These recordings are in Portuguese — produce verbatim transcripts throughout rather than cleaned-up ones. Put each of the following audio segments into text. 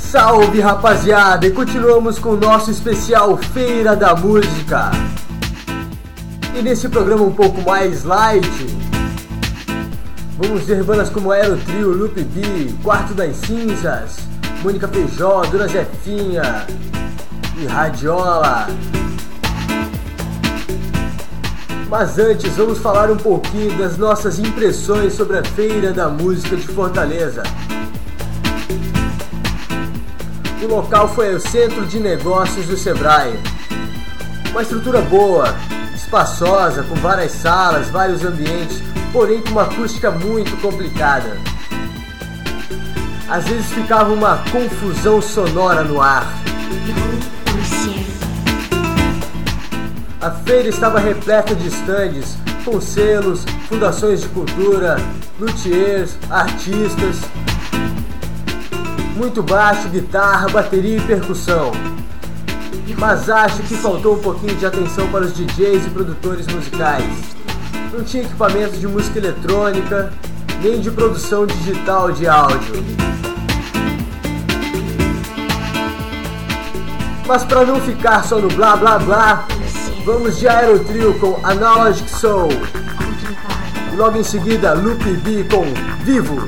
Salve, rapaziada, e continuamos com o nosso especial Feira da Música. E nesse programa um pouco mais light, vamos ver bandas como Aerotrio, Loop B, Quarto das Cinzas, Mônica Feijó, Dona Zefinha e Radiola. Mas antes, vamos falar um pouquinho das nossas impressões sobre a Feira da Música de Fortaleza. O local foi o Centro de Negócios do Sebrae. Uma estrutura boa, espaçosa, com várias salas, vários ambientes, porém com uma acústica muito complicada. Às vezes ficava uma confusão sonora no ar. A feira estava repleta de estandes, com selos, fundações de cultura, luthiers, artistas, muito baixo, guitarra, bateria e percussão. Mas acho que faltou um pouquinho de atenção para os D Js e produtores musicais. Não tinha equipamento de música eletrônica, nem de produção digital de áudio. Mas para não ficar só no blá blá blá, vamos de Aerotrio com Analogic Soul. E logo em seguida, Loop B com Vivo.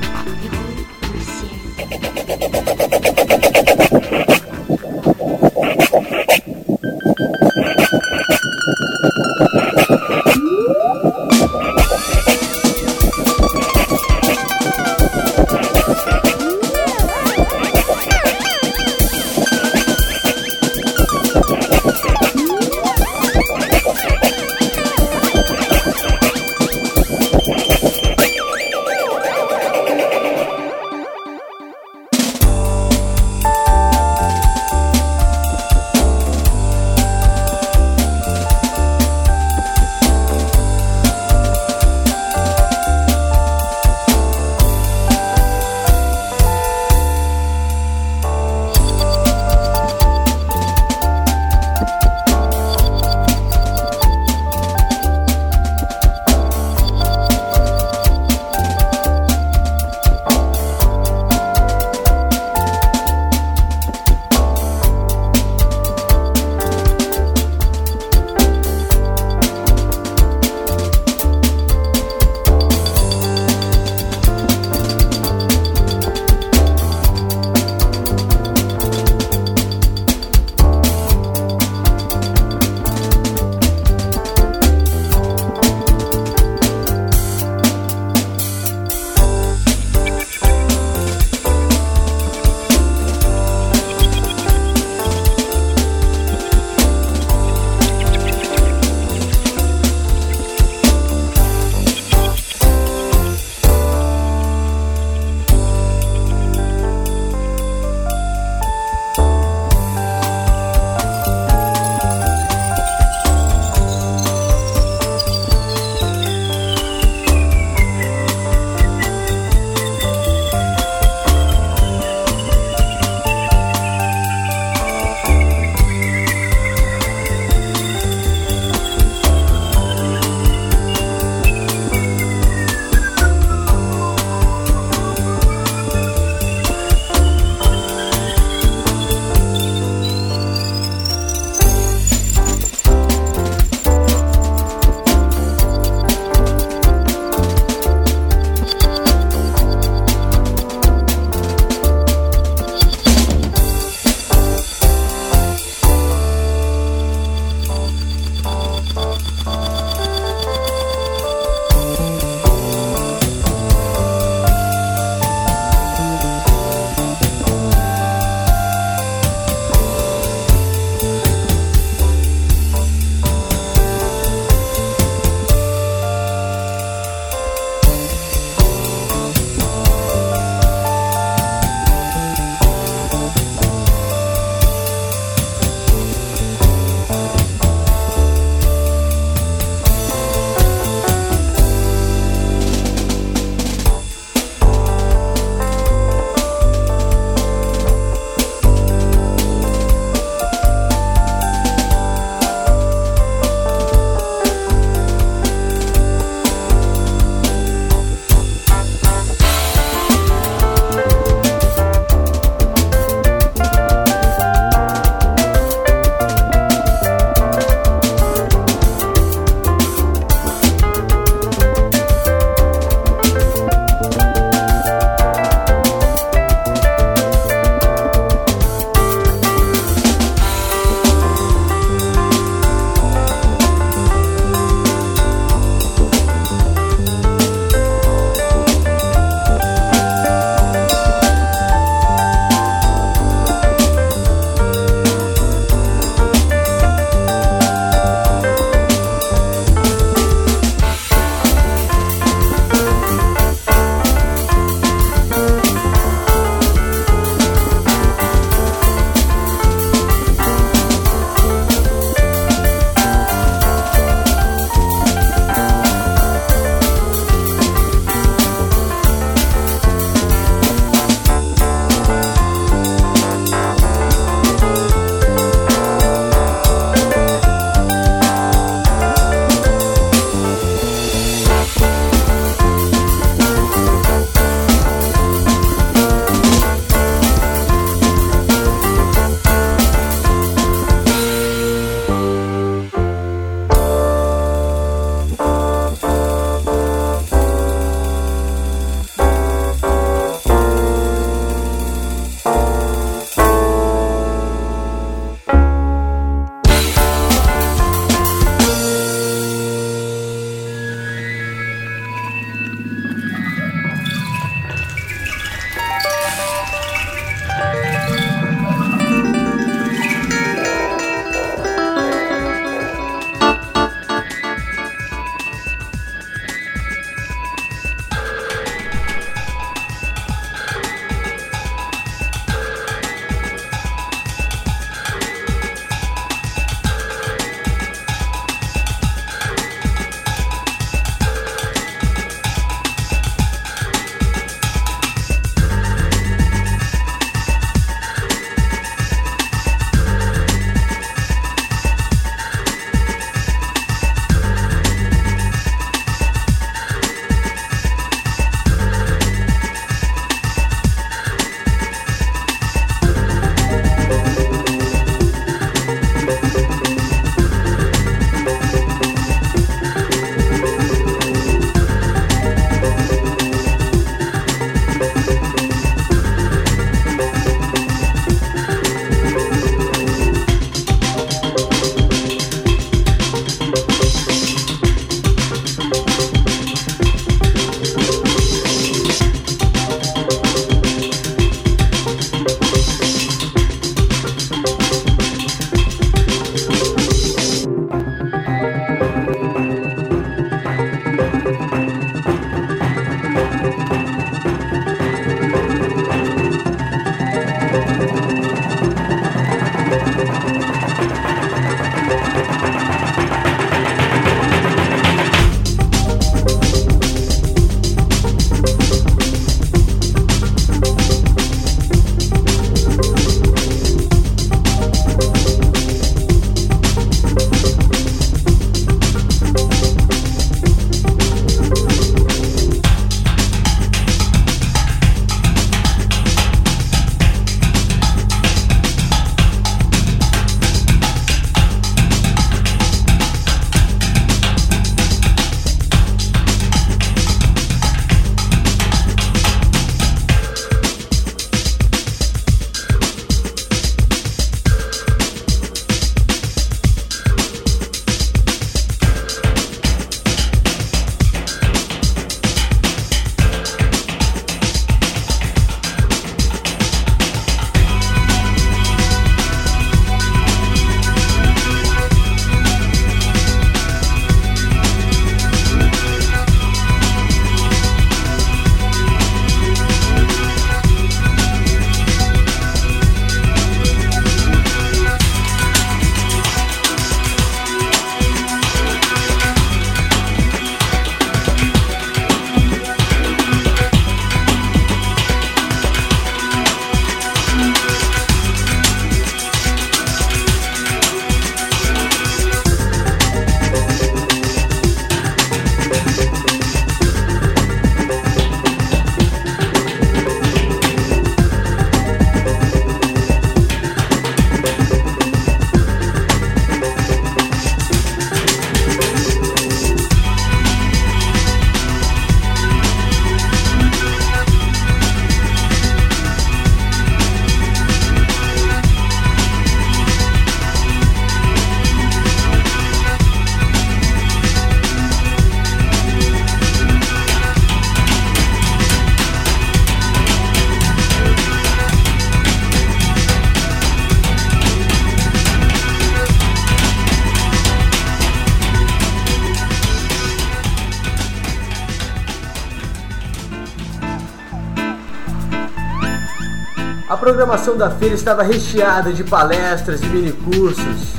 programação da feira estava recheada de palestras e minicursos.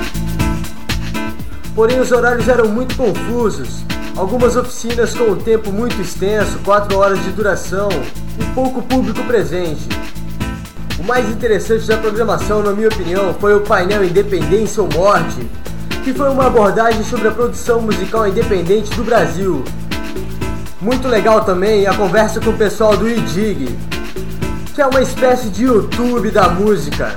Porém, os horários eram muito confusos. Algumas oficinas com um tempo muito extenso, quatro horas de duração, e pouco público presente. O mais interessante da programação, na minha opinião, foi o painel Independência ou Morte, que foi uma abordagem sobre a produção musical independente do Brasil. Muito legal também a conversa com o pessoal do I D I G, que é uma espécie de YouTube da música.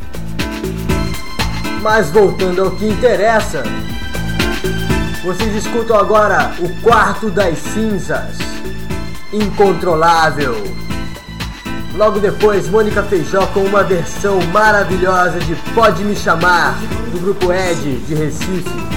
Mas voltando ao que interessa, vocês escutam agora o Quarto das Cinzas, Incontrolável. Logo depois, Mônica Feijó com uma versão maravilhosa de Pode Me Chamar, do grupo Ed, de Recife.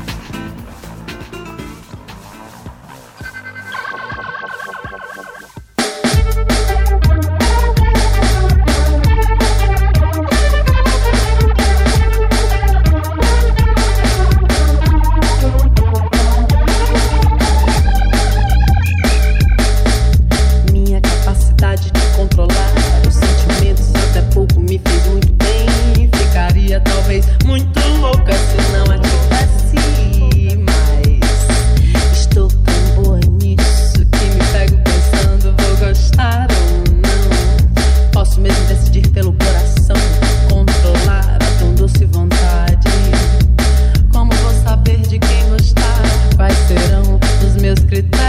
Muito louca se não acontece mais. Estou tão boa nisso que me pego pensando, vou gostar ou não. Posso mesmo decidir pelo coração, controlar a tão doce vontade. Como vou saber de quem gostar? Quais serão os meus critérios?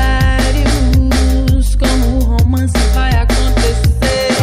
Como o romance vai acontecer?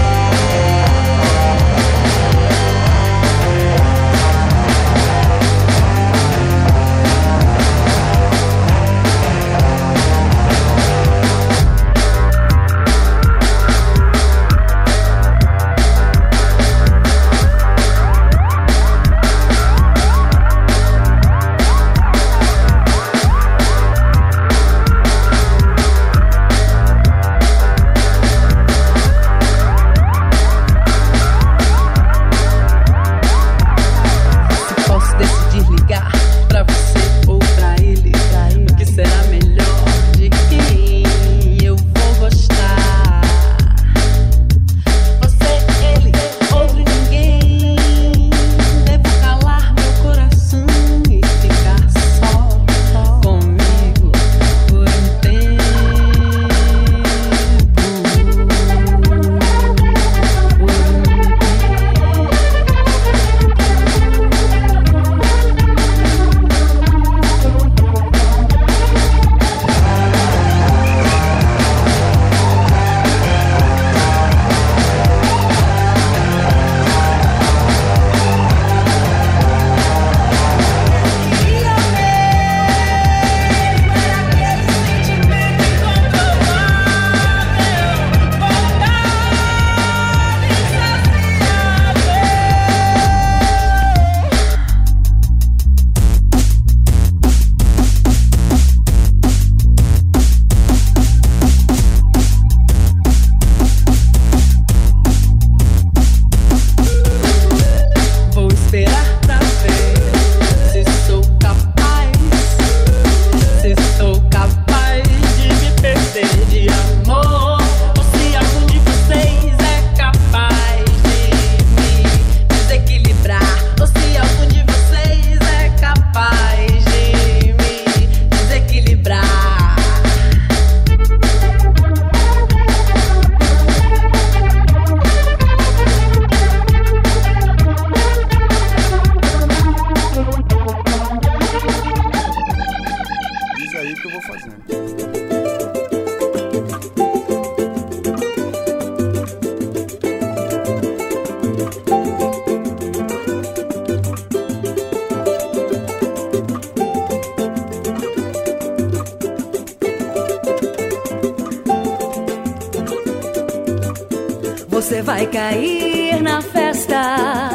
Você vai cair na festa.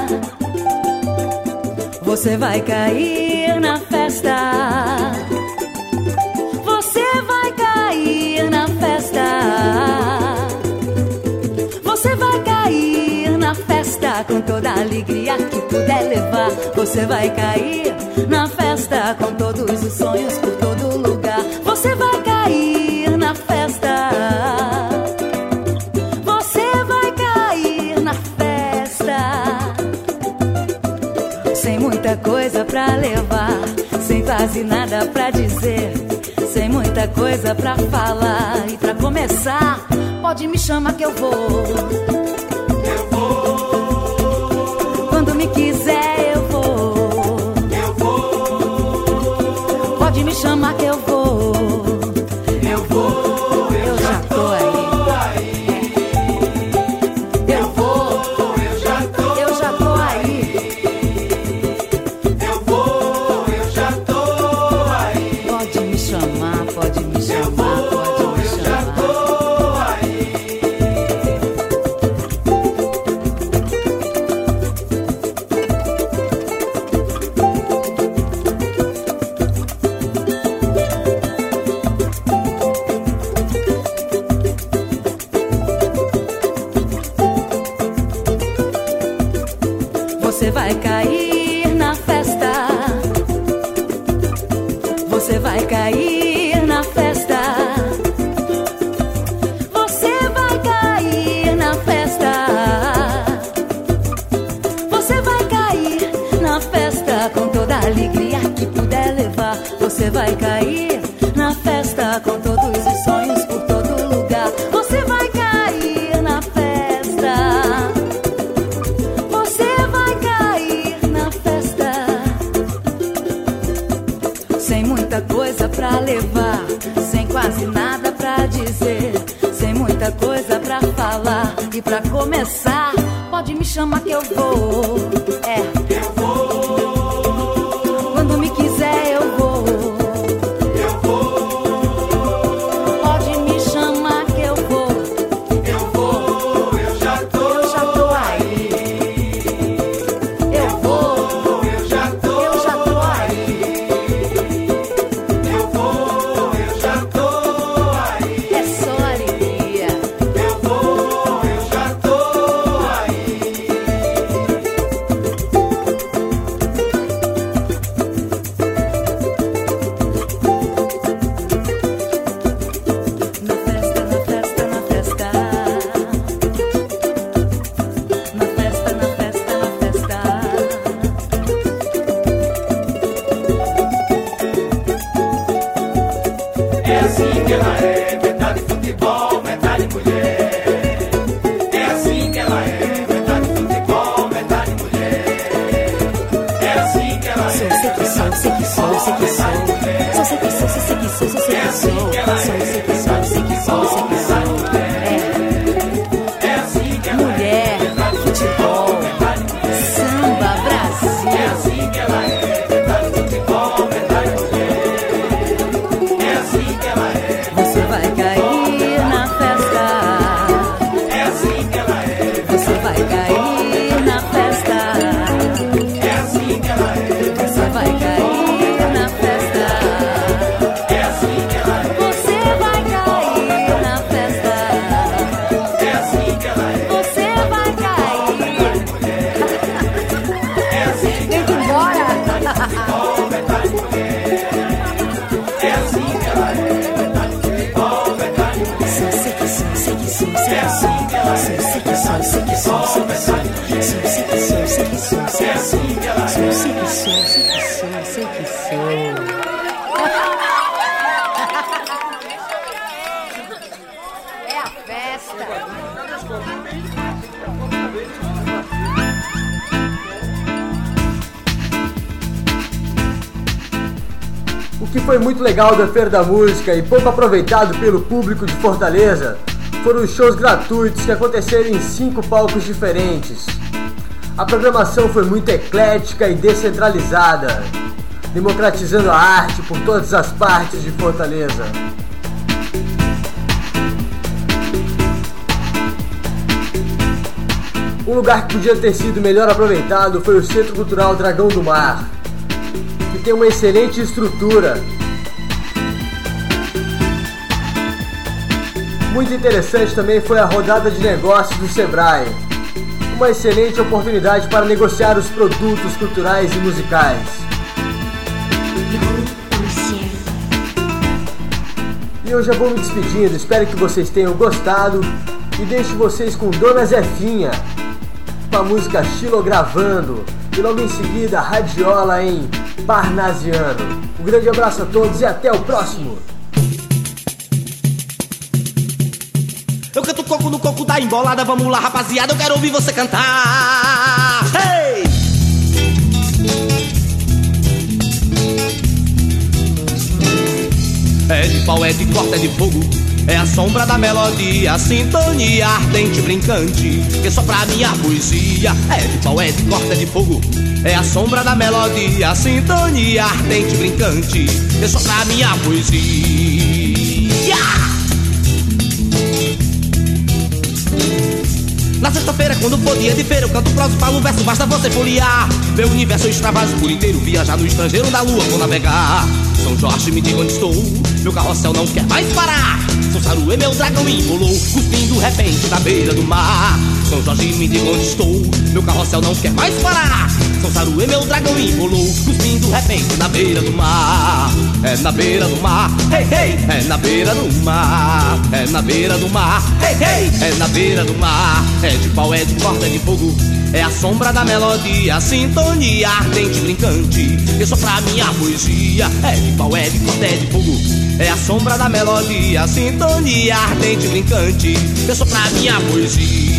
Você vai cair na festa. Você vai cair na festa. Você vai cair na festa com toda a alegria que puder levar. Você vai cair na festa com todos os sonhos por todo lugar. Você vai cair na festa. Você vai cair na festa. muita coisa pra levar, sem quase nada pra dizer, sem muita coisa pra falar. E pra começar, pode me chamar que eu vou. Eu vou. Quando me quiser eu vou. Eu vou. Pode me chamar que eu vou. Eu vou. Eu já tô aí. Eu vou. Eu já tô. Eu já tô aí. Eu vou. Eu já tô aí. Pode me chamar, pode me chamar, pode me Eu já chamar. tô aí. Você vai cair na festa. Você vai cair na festa. Você vai cair na festa. Você vai cair na festa com toda a alegria que puder levar. Você vai cair na festa com todos os sonhos por todo lugar. Você vai cair na festa. Você vai cair na festa. Sem muita coisa pra levar, sem quase nada pra dizer, sem muita coisa pra falar. E pra começar, pode me chamar que eu vou. É, Eu vou. quando me quiser eu vou. Eu vou. Pode me chamar que eu vou. Eu vou. Eu já tô. Eu já tô aí. Eu vou. Eu já tô. Eu já tô aí. Eu vou. Eu já tô aí. É só alegria. Eu vou. Eu já tô aí. Na festa, na festa, na festa. Na festa, na festa, na festa. É assim que ela é, metade futebol, metade mulher. É assim que ela é, metade futebol, metade mulher. É assim que ela Sou, é, sei que sou, sei que sou, sei que sou. Sou, sei que sou, sei que sou, sou, sei que sou. Sou, sei que sou, sei que sou, sei que sou. é assim que É, ela mulher, futebol, samba, é Brasil. assim que ela é, metade futebol, metade mulher. É assim que ela é, Você vai cair na festa. é assim que ela é, Você vai cair na festa. é assim que ela é, Você vai cair na festa. é assim que ela é, Você vai cair na festa. é assim que ela é, Você vai cair. é assim que Vem embora. é assim que ela é, metade futebol, metade mulher. Sou, sei que sou, sei que sou, sei que sou. Sou, sei que sou, sei que sou, sei que sou. Sou, sei que sou, sei que sou, sei É que sou. assim que ela é. Sou, sei que sou, sei que sou, sei que sou. É a festa. O que foi muito legal da Feira da Música e pouco aproveitado pelo público de Fortaleza foram os shows gratuitos que aconteceram em cinco palcos diferentes. A programação foi muito eclética e descentralizada, democratizando a arte por todas as partes de Fortaleza. Um lugar que podia ter sido melhor aproveitado foi o Centro Cultural Dragão do Mar, que tem uma excelente estrutura. Muito interessante também foi a rodada de negócios do Sebrae, uma excelente oportunidade para negociar os produtos culturais e musicais. E eu já vou me despedindo, espero que vocês tenham gostado e deixo vocês com Dona Zefinha, com a música Xilogravando, e logo em seguida Radiola em Parnasiano. Um grande abraço a todos e até o próximo! Eu canto coco no coco da embolada, vamos lá rapaziada, eu quero ouvir você cantar. Hey! É de pau, é de corta, é de fogo, é a sombra da melodia, a sintonia ardente, brincante, que só pra minha poesia. É de pau, é de corta, é de fogo, é a sombra da melodia, a sintonia ardente, brincante, que só pra minha poesia. Na sexta-feira, quando for dia de feira, eu canto prosa e falo verso, basta você folhear. Meu universo eu extravaso por inteiro, viajar no estrangeiro, na lua vou navegar. São Jorge, me diga onde estou, meu carrossel não quer mais parar. São Saruê, meu dragão embolou, cuspindo repente na beira do mar. São Jorge, me diga onde estou, meu carrossel não quer mais parar. São Saruê, meu dragão embolou, cuspindo repente na beira do mar. É na beira do mar, hey, hey, é na beira do mar. É na beira do mar, hey, hey, é na beira do mar. É de pau, é de corta, é de fogo, é a sombra da melodia, a sintonia ardente, brincante, que só pra minha poesia. É de pau, é de corta, é de fogo, é a sombra da melodia, a sintonia ardente, brincante, que só pra minha poesia.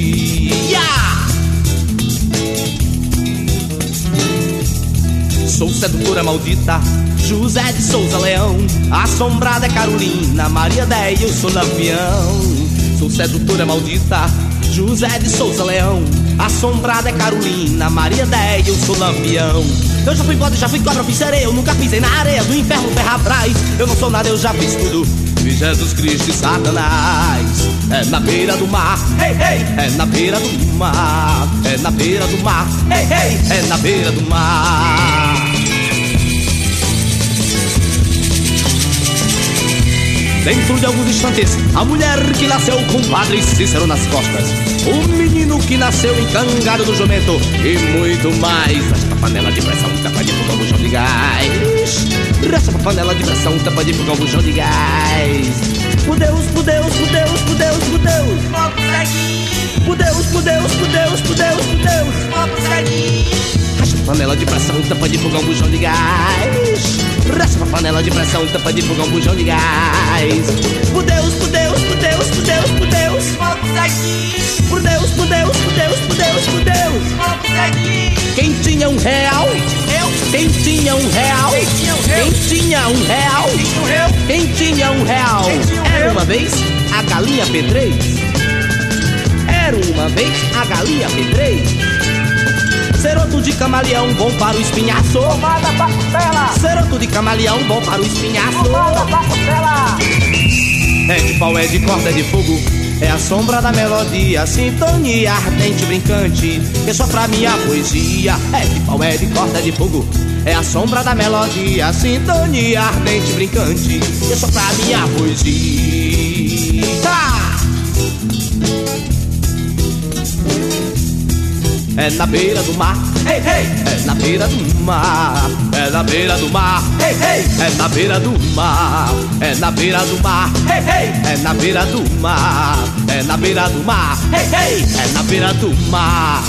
Sou sedutora maldita, José de Souza Leão, assombrada é Carolina, Maria Déia, eu sou lampião. Sou sedutora maldita, José de Souza Leão, assombrada é Carolina, Maria Déia, eu sou lampião. Eu já fui bode, já fui cobra, fui sereia, eu nunca pisei na areia do inferno, terra atrás. Eu não sou nada, eu já fiz tudo, vi Jesus Cristo e Satanás. É na beira do mar, hey, hey, é na beira do mar. É na beira do mar, hey, hey, é na beira do mar. Dentro de alguns instantes, a mulher que nasceu com o padre Cícero nas costas, o menino que nasceu encangado do jumento e muito mais. Resta pra panela de pressão, tapa de fogão, bujão de gás. Resta pra panela de pressão, tapa de fogão, bujão de gás. Por Deus, por Deus, por Deus, por Deus, por Deus. Por Deus, por Deus, por Deus, por Deus, por Deus. Resta pra panela de pressão, tapa de fogão, bujão de gás. Resta pra panela de pressão, tampa de fogão, bujão de gás. Por Deus, por Deus, por Deus, por Deus, por Deus. Vamos aqui. Por Deus, por Deus, por Deus, por Deus, por Deus. Vamos aqui. Quem tinha um real? Eu. Quem tinha um real? Quem tinha um real? Quem tinha um real? Quem tinha um real? Era uma vez a galinha P três. Era uma vez a galinha P três. Ceroto de camaleão, bom para o espinhaço. Tomada pra costela. Ceroto de camaleão, bom para o espinhaço. Tomada pra costela. É de pau, é de corda, é de fogo, é a sombra da melodia, a sintonia ardente, brincante, que só pra minha poesia. É de pau, é de corda, é de fogo, é a sombra da melodia, a sintonia ardente, brincante, que só pra minha poesia. É na beira do mar, hey, hey. É na beira do mar, é na beira do mar, hey, hey. É na beira do mar, é na beira do mar, hey, hey. É na beira do mar, é na beira do mar, hey, hey. É na beira do mar.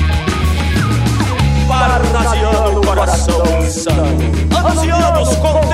Anos e anos com